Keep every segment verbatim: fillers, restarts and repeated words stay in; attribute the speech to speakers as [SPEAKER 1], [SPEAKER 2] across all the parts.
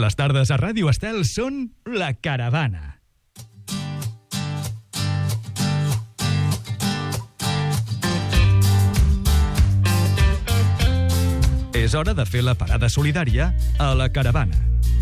[SPEAKER 1] Les tardes a Ràdio Estel són La Caravana. És hora de fer la parada solidària a La Caravana.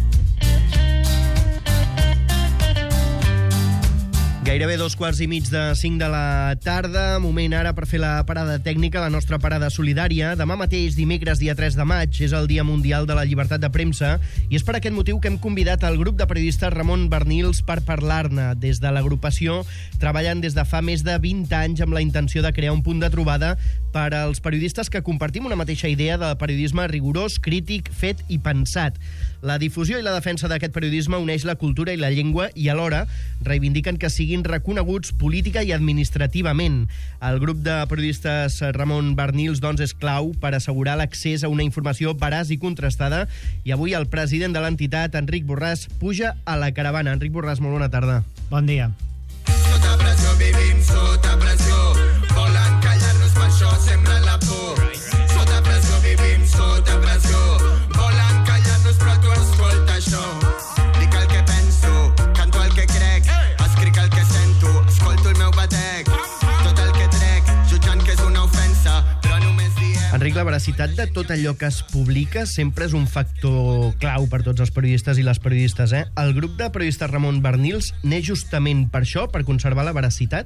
[SPEAKER 2] Gairebé dos quarts i mig de cinc de la tarda, moment ara per fer la parada tècnica, la nostra parada solidària. Demà mateix, dimecres, dia tres de maig, és el Dia Mundial de la Llibertat de Premsa i és per aquest motiu que hem convidat el grup de periodistes Ramon Barnils per parlar-ne. Des de l'agrupació treballen des de fa més de vint anys amb la intenció de crear un punt de trobada per als periodistes que compartim una mateixa idea del periodisme rigorós, crític, fet i pensat. La difusió i la defensa d'aquest periodisme uneix la cultura i la llengua i alhora reivindiquen que siguin reconeguts política i administrativament. El grup de periodistes Ramon Barnils, doncs, és clau per assegurar l'accés a una informació veraç i contrastada i avui el president de l'entitat, Enric Borràs, puja a La Caravana. Enric Borràs, molt bona tarda.
[SPEAKER 3] Bon dia.
[SPEAKER 4] Sota pressió vivim, sota pressió. Volen callar-nos, per això sembren la por. Sota pressió vivim, sota pressió. Volen callar-nos, però tu escolta això. Dic el que penso, canto el que crec, escric el que sento, escolto el meu batec. Tot el que trec, jutjant que és una ofensa, però només diem...
[SPEAKER 2] Enric, la veracitat de tot allò que es publica sempre és un factor clau per tots els periodistes i les periodistes, eh? El grup de periodistes Ramon Barnils neix justament per això, per conservar la veracitat?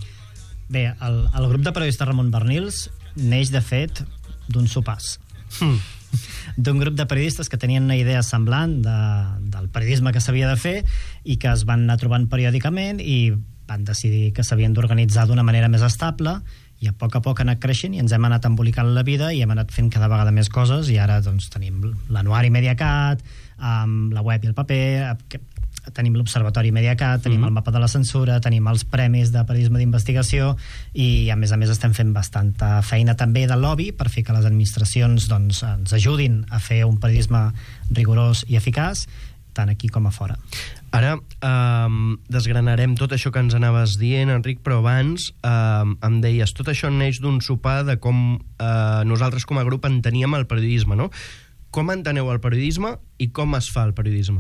[SPEAKER 3] Bé, el, el grup de periodistes Ramon Barnils neix, de fet, d'un sopars.
[SPEAKER 2] Mm.
[SPEAKER 3] D'un grup de periodistes que tenien una idea semblant de, del periodisme que s'havia de fer i que es van anar trobant periòdicament i van decidir que s'havien d'organitzar d'una manera més estable i a poc a poc ha anat creixent i ens hem anat embolicant la vida i hem anat fent cada vegada més coses i ara doncs, tenim l'anuari Mediacat, amb la web i el paper, que, tenim l'Observatori Mediacat, tenim mm-hmm. el mapa de la censura, tenim els premis de periodisme d'investigació i a més a més estem fent bastanta feina també de lobby per fer que les administracions doncs, ens ajudin a fer un periodisme rigorós i eficaç tant aquí com a fora.
[SPEAKER 2] Ara um, desgranarem tot això que ens anaves dient, Enric, però abans um, em deies, tot això neix d'un sopar de com uh, nosaltres com a grup enteníem el periodisme, no? Com enteneu el periodisme i com es fa el periodisme?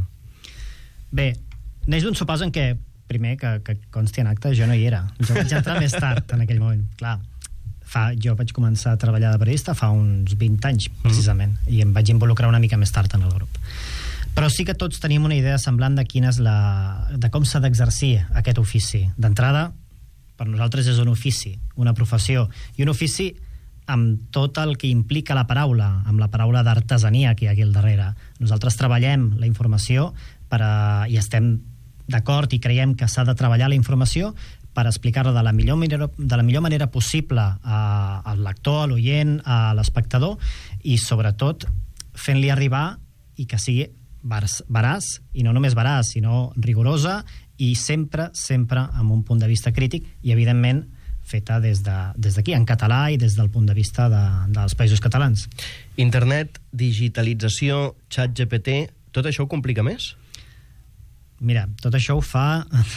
[SPEAKER 3] Bé, neix d'un sopar en què, primer, que, que consti en acte, jo no hi era. Jo vaig entrar més tard en aquell moment. Clar, fa, jo vaig començar a treballar de periodista fa uns vint anys, precisament, mm. i em vaig involucrar una mica més tard en el grup. Però sí que tots tenim una idea semblant de quina és la, de com s'ha d'exercir aquest ofici. D'entrada, per nosaltres és un ofici, una professió, i un ofici amb tot el que implica la paraula, amb la paraula d'artesania que hi ha aquí al darrere. Nosaltres treballem la informació per a, i estem d'acord i creiem que s'ha de treballar la informació per explicar-la de la millor manera, de la millor manera possible a, al lector, a l'oient, a l'espectador i sobretot fent-li arribar i que sigui veraç, i no només veraç, sinó rigorosa i sempre, sempre amb un punt de vista crític i evidentment feta des de, des d'aquí, en català i des del punt de vista de, dels països catalans.
[SPEAKER 2] Internet, digitalització, xat G P T, tot això ho complica més?
[SPEAKER 3] Mira, tot això ho fa...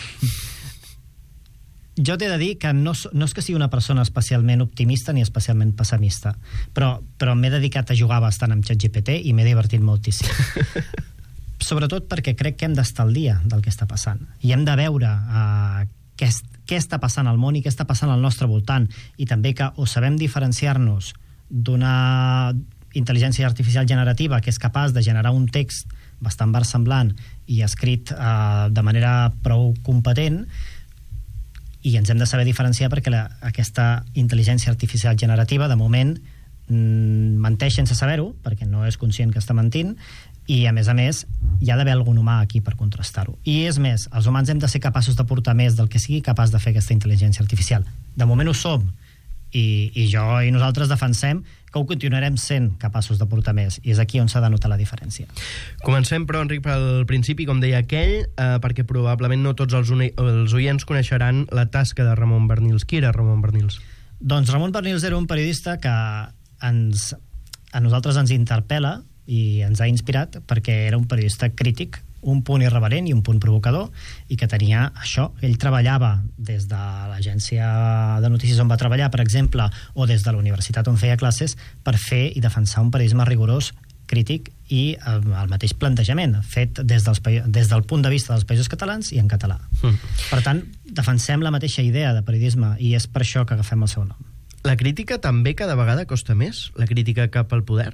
[SPEAKER 3] Jo t'he de dir que no, no és que sigui una persona especialment optimista ni especialment pessimista, però, però m'he dedicat a jugar bastant amb xat G P T i m'he divertit moltíssim. Sobretot perquè crec que hem d'estar al dia del que està passant i hem de veure uh, què, què està passant al món i què està passant al nostre voltant i també que o sabem diferenciar-nos d'una intel·ligència artificial generativa que és capaç de generar un text bastant versemblant i escrit uh, de manera prou competent i ens hem de saber diferenciar perquè la, aquesta intel·ligència artificial generativa de moment mm, menteix sense saber-ho perquè no és conscient que està mentint i a més a més hi ha d'haver algun humà aquí per contrastar-ho. I és més, els humans hem de ser capaços d'aportar més del que sigui capaç de fer aquesta intel·ligència artificial. De moment ho som i, i jo i nosaltres defensem que ho continuarem sent capaços d'aportar més i és aquí on s'ha de notar la diferència.
[SPEAKER 2] Comencem, però, Enric, pel principi, com deia aquell, eh, perquè probablement no tots els, els oients coneixeran la tasca de Ramon Barnils. Qui era Ramon Barnils?
[SPEAKER 3] Doncs Ramon Barnils era un periodista que ens, a nosaltres ens interpel·la i ens ha inspirat perquè era un periodista crític, un punt irreverent i un punt provocador i que tenia això. Ell treballava des de l'agència de notícies on va treballar, per exemple, o des de la universitat on feia classes per fer i defensar un periodisme rigorós crític i eh, el mateix plantejament fet des, dels, des del punt de vista dels països catalans i en català. Mm. Per tant, defensem la mateixa idea de periodisme i és per això que agafem el seu nom.
[SPEAKER 2] La crítica també cada vegada costa més? La crítica cap al poder?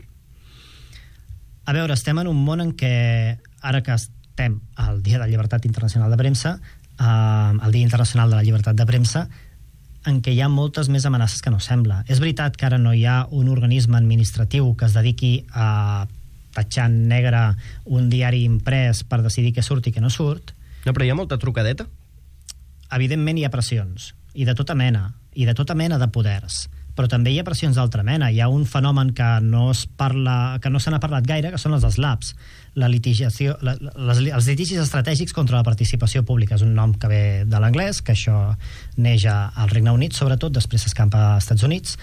[SPEAKER 3] A veure, estem en un món en què, ara que estem al Dia de la Llibertat Internacional de Premsa, eh, el Dia Internacional de la Llibertat de Premsa, en què hi ha moltes més amenaces que no sembla. És veritat que ara no hi ha un organisme administratiu que es dediqui a tatxar en negre un diari imprès per decidir què surt i què no surt.
[SPEAKER 2] No, però hi ha molta trucadeta.
[SPEAKER 3] Evidentment hi ha pressions, i de tota mena, i de tota mena de poders. Però també hi ha pressions d'altra mena. Hi ha un fenomen que no es parla, que no se n'ha parlat gaire, que són els slaps, la litigació, la, les, els litigis estratègics contra la participació pública. És un nom que ve de l'anglès, que això neix al Regne Unit, sobretot, després s'escampa als Estats Units,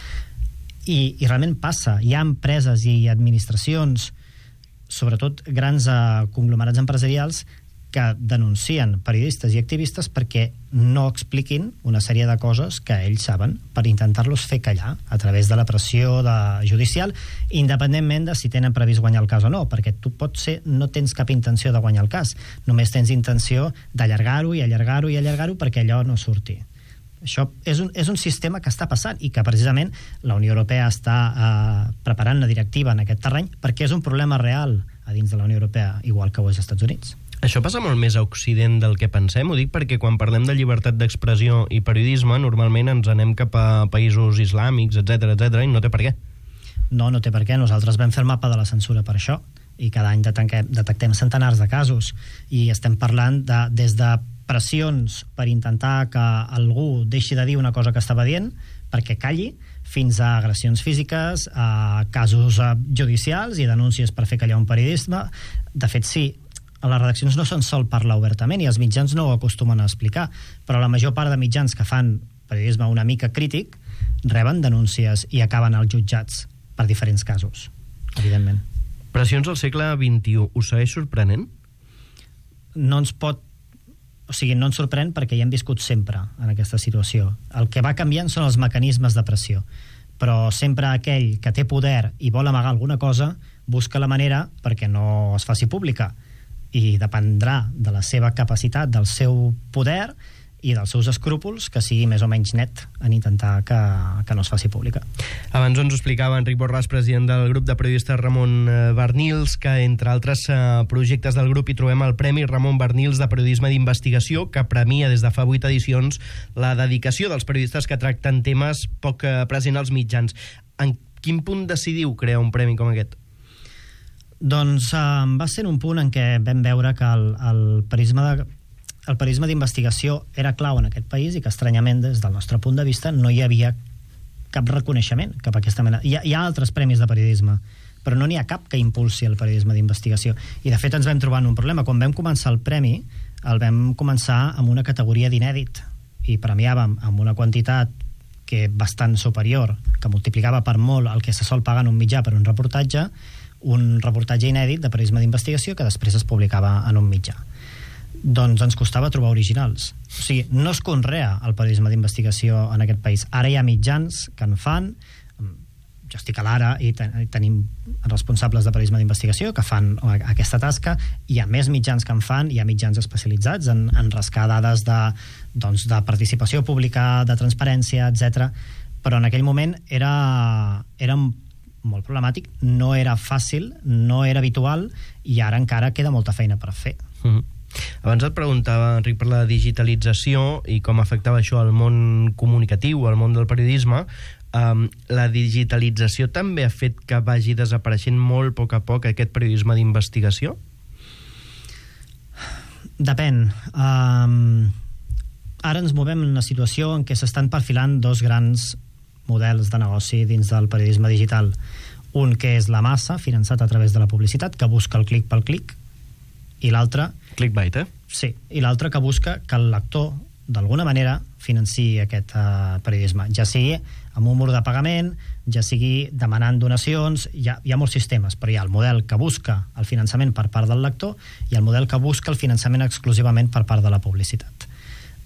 [SPEAKER 3] i, i realment passa. Hi ha empreses i administracions, sobretot grans eh, conglomerats empresarials, que denuncien periodistes i activistes perquè no expliquin una sèrie de coses que ells saben per intentar-los fer callar a través de la pressió de judicial, independentment de si tenen previst guanyar el cas o no, perquè tu pots ser, no tens cap intenció de guanyar el cas, només tens intenció d'allargar-ho i allargar-ho i allargar-ho perquè allò no surti. Això és un, és un sistema que està passant i que precisament la Unió Europea està eh, preparant una directiva en aquest terreny perquè és un problema real a dins de la Unió Europea, igual que ho és als Estats Units.
[SPEAKER 2] Això passa molt més a Occident del que pensem. Ho dic perquè quan parlem de llibertat d'expressió i periodisme, normalment ens anem cap a països islàmics, etcètera, etcètera, i no té per què.
[SPEAKER 3] No, no té per què. Nosaltres vam fer el mapa de la censura per això, i cada any detectem, detectem centenars de casos, i estem parlant de, des de pressions per intentar que algú deixi de dir una cosa que estava dient, perquè calli, fins a agressions físiques, a casos judicials i denúncies per fer callar un periodisme. De fet, sí, a les redaccions no se'n sol parlar obertament i els mitjans no ho acostumen a explicar, però la major part de mitjans que fan periodisme una mica crític reben denúncies i acaben als jutjats per diferents casos, evidentment.
[SPEAKER 2] Pressions al segle vint-i-u, us segueix sorprenent?
[SPEAKER 3] No ens pot... O sigui, no ens sorprèn perquè hi hem viscut sempre en aquesta situació. El que va canviant són els mecanismes de pressió, però sempre aquell que té poder i vol amagar alguna cosa busca la manera perquè no es faci pública, i dependrà de la seva capacitat, del seu poder i dels seus escrúpols que sigui més o menys net en intentar que, que no es faci pública.
[SPEAKER 2] Abans ens ho explicava Enric Borràs, president del grup de periodistes Ramon Barnils, que entre altres eh, projectes del grup hi trobem el Premi Ramon Barnils de Periodisme d'Investigació, que premia des de fa vuit edicions la dedicació dels periodistes que tracten temes poc eh, presents als mitjans. En quin punt decidiu crear un premi com aquest?
[SPEAKER 3] Doncs eh, va ser un punt en què vam veure que el, el periodisme de, el periodisme d'investigació era clau en aquest país i que estranyament des del nostre punt de vista no hi havia cap reconeixement cap a aquesta mena. Hi ha, hi ha altres premis de periodisme, però no n'hi ha cap que impulsi el periodisme d'investigació. I de fet ens vam trobar en un problema. Quan vam començar el premi, el vam començar amb una categoria d'inèdit i premiàvem amb una quantitat que bastant superior, que multiplicava per molt el que se sol pagar en un mitjà per un reportatge, un reportatge inèdit de periodisme d'investigació que després es publicava en un mitjà. Doncs ens costava trobar originals. O sigui, no es conrea el periodisme d'investigació en aquest país. Ara hi ha mitjans que en fan, jo estic a l'Ara i ten tenim responsables de periodisme d'investigació que fan aquesta tasca, hi ha més mitjans que en fan, hi ha mitjans especialitzats en, en rascar dades de, doncs, de participació pública, de transparència, etcètera. Però en aquell moment era, era molt problemàtic, no era fàcil, no era habitual i ara encara queda molta feina per fer.
[SPEAKER 2] Mm-hmm. Abans et preguntava, Enric, per la digitalització i com afectava això al món comunicatiu, al món del periodisme. Um, la digitalització també ha fet que vagi desapareixent molt a poc a poc aquest periodisme d'investigació?
[SPEAKER 3] Depèn. Um, ara ens movem en una situació en què s'estan perfilant dos grans models de negoci dins del periodisme digital. Un que és la massa, finançat a través de la publicitat, que busca el clic pel clic, i l'altre...
[SPEAKER 2] Clickbait, eh?
[SPEAKER 3] Sí, i l'altre que busca que el lector, d'alguna manera, financiï aquest uh, periodisme, ja sigui amb un mur de pagament, ja sigui demanant donacions, hi ha, hi ha molts sistemes, però hi ha el model que busca el finançament per part del lector i el model que busca el finançament exclusivament per part de la publicitat.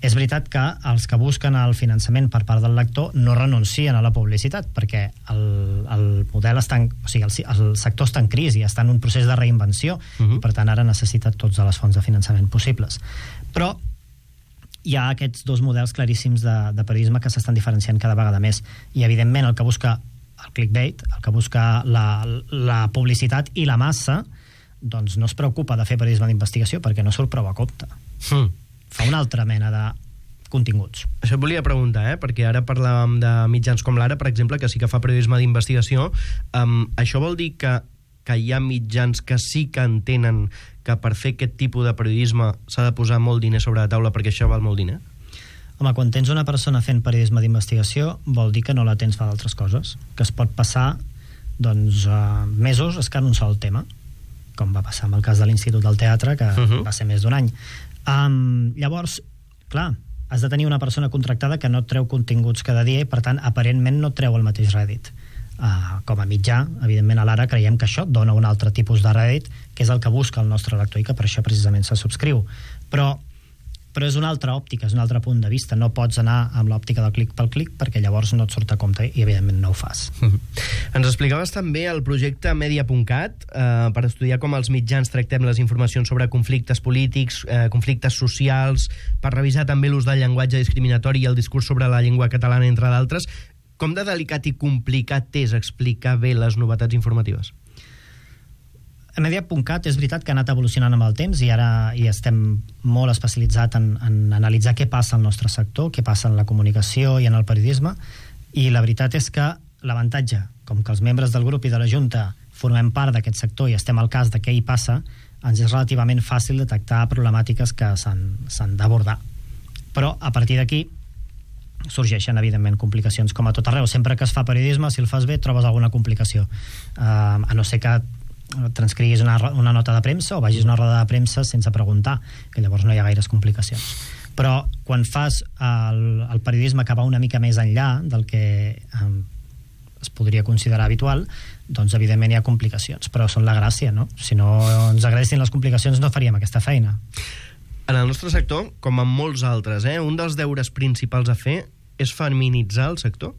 [SPEAKER 3] és veritat que els que busquen el finançament per part del lector no renuncien a la publicitat, perquè el, el model està en, o sigui, el, el sector està en crisi, està en un procés de reinvenció, uh-huh. i per tant ara necessita tots les fonts de finançament possibles. Però hi ha aquests dos models claríssims de, de periodisme que s'estan diferenciant cada vegada més, i evidentment el que busca el clickbait, el que busca la, la publicitat i la massa, doncs no es preocupa de fer periodisme d'investigació perquè no surt prou a compte. Mm. Fa una altra mena de continguts.
[SPEAKER 2] Això et volia preguntar, eh? Perquè ara parlàvem de mitjans com l'Ara, per exemple, que sí que fa periodisme d'investigació. Um, això vol dir que, que hi ha mitjans que sí que entenen que per fer aquest tipus de periodisme s'ha de posar molt diner sobre la taula perquè això val molt diner?
[SPEAKER 3] Home, quan tens una persona fent periodisme d'investigació vol dir que no la tens fa d'altres coses, que es pot passar doncs, uh, mesos escant un sol tema, com va passar amb el cas de l'Institut del Teatre, que uh-huh. va ser més d'un any. Um, llavors, clar, has de tenir una persona contractada que no treu continguts cada dia i, per tant, aparentment no treu el mateix rèdit. Uh, com a mitjà, evidentment, a l'Ara creiem que això dona un altre tipus de rèdit, que és el que busca el nostre lector i que per això precisament se subscriu. Però però és una altra òptica, és un altre punt de vista. No pots anar amb l'òptica del clic pel clic perquè llavors no et surt a compte i evidentment no ho fas.
[SPEAKER 2] Mm-hmm. Ens explicaves també el projecte media punt cat eh, per estudiar com els mitjans tractem les informacions sobre conflictes polítics, eh, conflictes socials, per revisar també l'ús del llenguatge discriminatori i el discurs sobre la llengua catalana, entre d'altres. Com de delicat i complicat és explicar bé les novetats informatives?
[SPEAKER 3] Media punt cat és veritat que ha anat evolucionant amb el temps i ara hi estem molt especialitzats en, en analitzar què passa al nostre sector, què passa en la comunicació i en el periodisme, i la veritat és que l'avantatge, com que els membres del grup i de la Junta formem part d'aquest sector i estem al cas de què hi passa, ens és relativament fàcil detectar problemàtiques que s'han d'abordar. Però a partir d'aquí sorgeixen, evidentment, complicacions, com a tot arreu. Sempre que es fa periodisme, si el fas bé, trobes alguna complicació. Uh, a no ser que transcriguis una, una nota de premsa o vagis a una roda de premsa sense preguntar, que llavors no hi ha gaires complicacions. Però quan fas el, el periodisme que va una mica més enllà del que eh, es podria considerar habitual, doncs evidentment hi ha complicacions, però són la gràcia, no? Si no ens agradessin les complicacions no faríem aquesta feina.
[SPEAKER 2] En el nostre sector, com en molts altres, eh, un dels deures principals a fer és feminitzar el sector?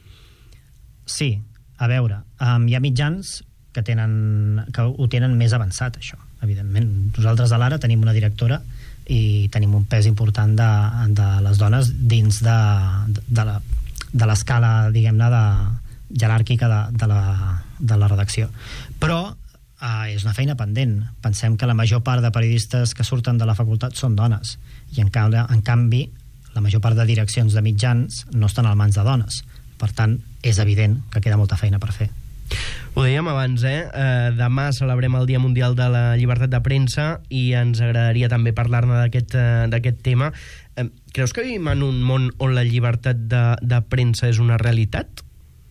[SPEAKER 3] Sí, a veure, um, hi ha mitjans que tenen, que ho tenen més avançat, això, evidentment. Nosaltres a l'Ara tenim una directora i tenim un pes important de, de les dones dins de, de, la, de l'escala, diguem-ne, de, jeràrquica de, de, la, de la redacció. Però eh, és una feina pendent. Pensem que la major part de periodistes que surten de la facultat són dones, i en canvi, en canvi la major part de direccions de mitjans no estan al mans de dones. Per tant, és evident que queda molta feina per fer.
[SPEAKER 2] Ho dèiem abans, eh? eh? Demà celebrem el Dia Mundial de la Llibertat de Premsa i ens agradaria també parlar-ne d'aquest eh, d'aquest tema. Eh, creus que vivim en un món on la llibertat de, de premsa és una realitat?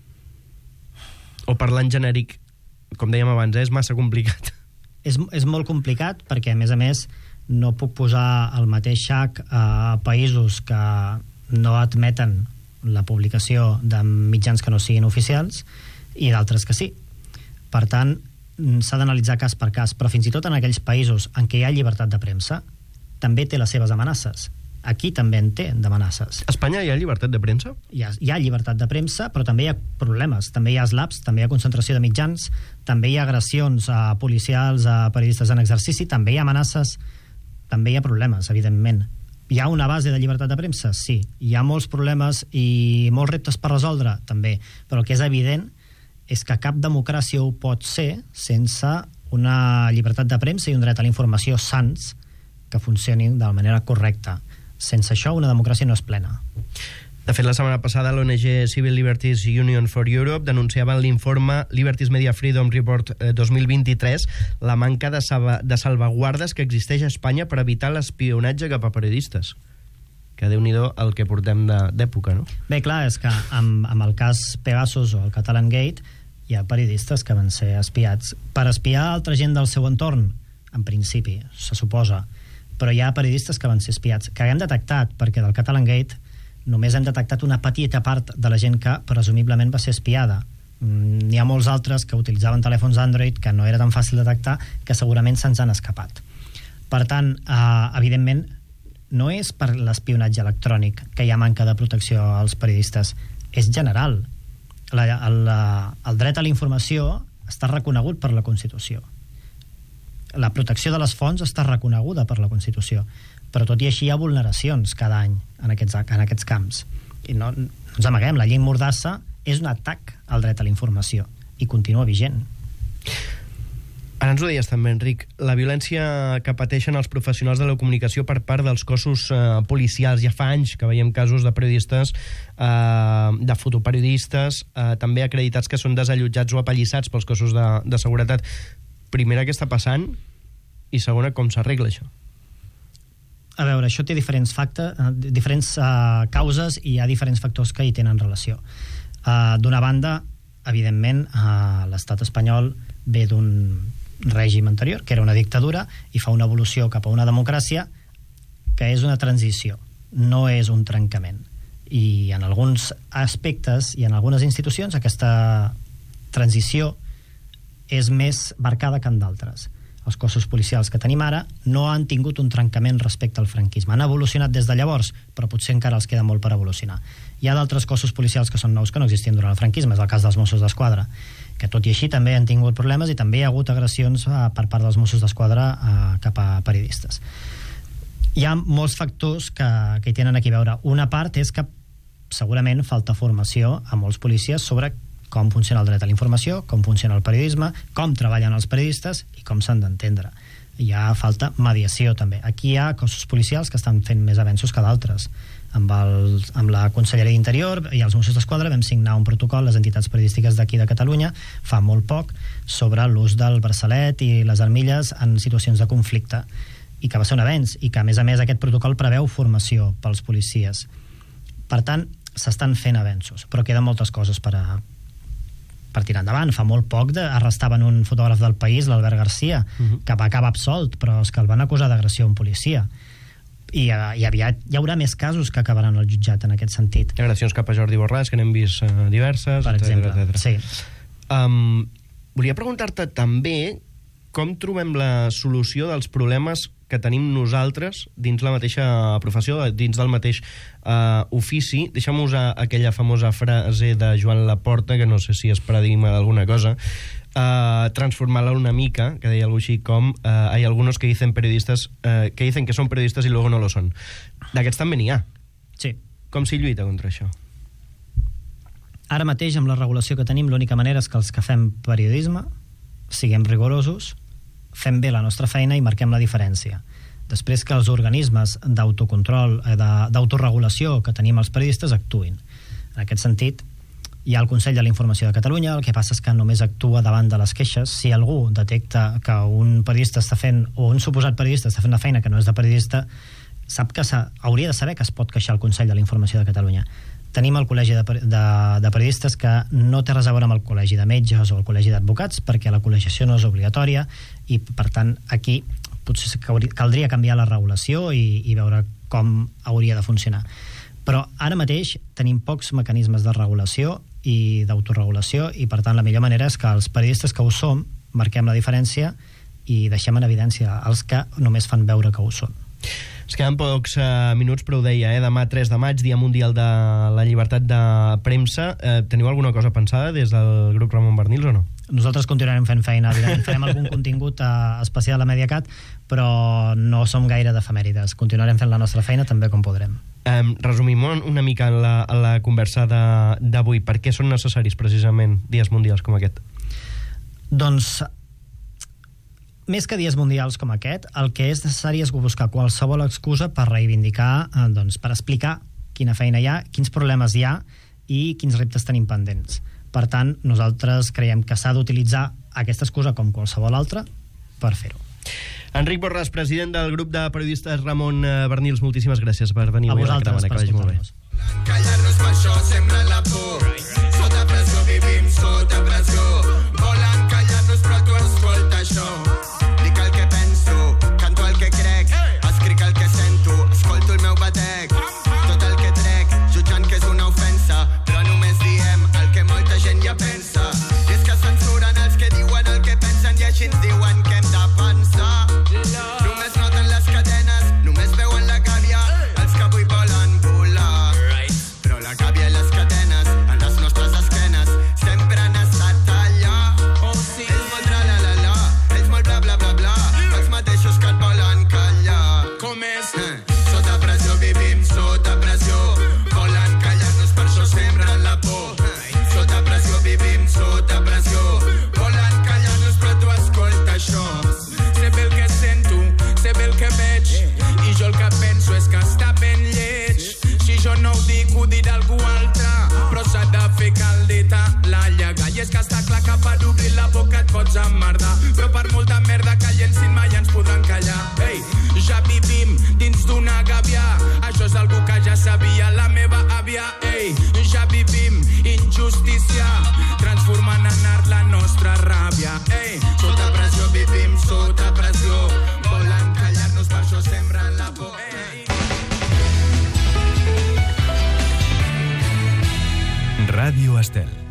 [SPEAKER 2] O parlant genèric, com dèiem abans, eh? És massa complicat?
[SPEAKER 3] És, és molt complicat perquè, a més a més, no puc posar el mateix sac a països que no admeten la publicació de mitjans que no siguin oficials i d'altres que sí. Per tant, s'ha d'analitzar cas per cas, però fins i tot en aquells països en què hi ha llibertat de premsa també té les seves amenaces. Aquí també en té d'amenaces.
[SPEAKER 2] A Espanya hi ha llibertat de premsa?
[SPEAKER 3] Hi ha, hi ha llibertat de premsa, però també hi ha problemes. També hi ha slaps, també hi ha concentració de mitjans, també hi ha agressions a policials, a periodistes en exercici, també hi ha amenaces, també hi ha problemes, evidentment. Hi ha una base de llibertat de premsa? Sí. Hi ha molts problemes i molts reptes per resoldre? També. Però el que és evident és que cap democràcia ho pot ser sense una llibertat de premsa i un dret a la informació sans que funcionin de la manera correcta. Sense això, una democràcia no és plena.
[SPEAKER 2] De fet, la setmana passada l'O N G Civil Liberties Union for Europe denunciava en l'informe Liberties Media Freedom Report dos mil vint-i-tres la manca de, salva, de salvaguardes que existeix a Espanya per evitar l'espionatge cap a periodistes. Que Déu-n'hi-do el que portem d'època, no?
[SPEAKER 3] Bé, clar, és que amb, amb el cas Pegasus o el Catalan Gate hi ha periodistes que van ser espiats per espiar altra gent del seu entorn, en principi, se suposa, però hi ha periodistes que van ser espiats, que hem detectat, perquè del Catalan Gate només hem detectat una petita part de la gent que presumiblement va ser espiada. N'hi ha molts altres que utilitzaven telèfons Android que no era tan fàcil detectar, que segurament se'ns han escapat. Per tant, eh, evidentment, no és per l'espionatge electrònic que hi ha manca de protecció als periodistes, és general. La, la, el dret a la informació està reconegut per la Constitució. La protecció de les fonts està reconeguda per la Constitució, però tot i així hi ha vulneracions cada any en aquests, en aquests camps. I no, no ens amaguem, la llei Mordassa és un atac al dret a la informació i continua vigent.
[SPEAKER 2] Ara ens ho deies també, Enric, la violència que pateixen els professionals de la comunicació per part dels cossos eh, policials. Ja fa anys que veiem casos de periodistes, eh, de fotoperiodistes, eh, també acreditats que són desallotjats o apallissats pels cossos de, de seguretat. Primera, què està passant? I segona, com s'arregla això?
[SPEAKER 3] A veure, això té diferents, facte, diferents uh, causes i hi ha diferents factors que hi tenen relació. Uh, D'una banda, evidentment, uh, l'estat espanyol ve d'un règim anterior, que era una dictadura, i fa una evolució cap a una democràcia que és una transició, no és un trencament. I en alguns aspectes i en algunes institucions aquesta transició és més marcada que en d'altres. Els cossos policials que tenim ara no han tingut un trencament respecte al franquisme. Han evolucionat des de llavors, però potser encara els queda molt per evolucionar. Hi ha d'altres cossos policials que són nous que no existien durant el franquisme, és el cas dels Mossos d'Esquadra, que tot i així també han tingut problemes i també hi ha hagut agressions per part dels Mossos d'Esquadra cap a periodistes. Hi ha molts factors que, que hi tenen aquí a veure. Una part és que segurament falta formació a molts policies sobre com funciona el dret a la informació, com funciona el periodisme, com treballen els periodistes i com s'han d'entendre. Hi ha falta mediació també. Aquí hi ha cossos policials que estan fent més avenços que d'altres. Amb, el, amb la Conselleria d'Interior i els Mossos d'Esquadra vam signar un protocol, les entitats periodístiques d'aquí de Catalunya, fa molt poc, sobre l'ús del braçalet i les armilles en situacions de conflicte, i que va ser un avenç, i que a més a més aquest protocol preveu formació pels policies. Per tant, s'estan fent avenços, però queden moltes coses per a per tirar endavant. Fa molt poc de, arrestaven un fotògraf del País, l'Albert Garcia, uh-huh. que va acabar absolt, però és que el van acusar d'agressió a un policia. I, i aviat hi haurà més casos que acabaran al jutjat en aquest sentit.
[SPEAKER 2] Agressions cap a Jordi Borràs, que n'hem vist uh, diverses,
[SPEAKER 3] per exemple, etcètera. Sí.
[SPEAKER 2] Um, volia preguntar-te també com trobem la solució dels problemes que tenim nosaltres dins la mateixa professió, dins del mateix uh, ofici. Deixa'm usar aquella famosa frase de Joan Laporta, que no sé si és paradigma d'alguna cosa, uh, transformar-la una mica, que deia alguna així com uh, hay algunos que dicen periodistas uh, que dicen que son periodistas y luego no lo son. D'aquests també n'hi ha.
[SPEAKER 3] Sí.
[SPEAKER 2] Com s'hi lluita contra això?
[SPEAKER 3] Ara mateix, amb la regulació que tenim, l'única manera és que els que fem periodisme siguem rigorosos, fem bé la nostra feina i marquem la diferència. Després que els organismes d'autocontrol, d'autoregulació que tenim els periodistes actuïn. En aquest sentit, hi ha el Consell de la Informació de Catalunya, el que passa és que només actua davant de les queixes. Si algú detecta que un periodista està fent, o un suposat periodista està fent una feina que no és de periodista, sap que hauria de saber que es pot queixar al Consell de la Informació de Catalunya. Tenim el Col·legi de, de, de Periodistes, que no té res a veure amb el Col·legi de Metges o el Col·legi d'Advocats, perquè la col·legiació no és obligatòria i, per tant, aquí potser caldria canviar la regulació i, i veure com hauria de funcionar. Però ara mateix tenim pocs mecanismes de regulació i d'autoregulació i, per tant, la millor manera és que els periodistes que ho som marquem la diferència i deixem en evidència els que només fan veure que ho són.
[SPEAKER 2] Es queden pocs uh, minuts, però ho deia, eh? Demà tres de maig, Dia Mundial de la Llibertat de Premsa. Eh, teniu alguna cosa pensada des del grup Ramon Barnils o no?
[SPEAKER 3] Nosaltres continuarem fent feina, evidentment. Farem algun contingut uh, especial a Mediacat, però no som gaire d'efemèrides. Continuarem fent la nostra feina també com podrem.
[SPEAKER 2] Eh, resumim una mica en la, en la conversa d'avui. Per què són necessaris precisament dies mundials com aquest?
[SPEAKER 3] Doncs més que dies mundials com aquest, el que és necessari és buscar qualsevol excusa per reivindicar, eh, doncs, per explicar quina feina hi ha, quins problemes hi ha i quins reptes tenim pendents. Per tant, nosaltres creiem que s'ha d'utilitzar aquesta excusa com qualsevol altra per fer-ho.
[SPEAKER 2] Enric Borràs, president del grup de periodistes Ramon Barnils, moltíssimes gràcies per venir
[SPEAKER 3] a vosaltres, per escoltar-nos.
[SPEAKER 4] Callar-nos per això sembra la por. Sota pressió vivim, sota pressió. Volen callar-nos però tu escolta això. Dic el que penso, canto el que crec, escric el que sento, escolto el meu batec. Tot el que trec, jutjant que és una ofensa, però només diem el que molta gent ja pensa. I és que censuren els que diuen el que pensen i així ens diuen que hem de pensar. Només noten les cadenes, només veuen la gàbia. merda, però per molta merda que llencin mai ens podran callar. Ei, ja vivim dins d'una gàbia, això és algú que ja sabia la meva àvia. Ei, ja vivim injustícia, transformant en art la nostra ràbia. Ei, sota pressió vivim, sota pressió, volen callar-nos, per això sembren la por. Ei.
[SPEAKER 1] Ràdio Estel.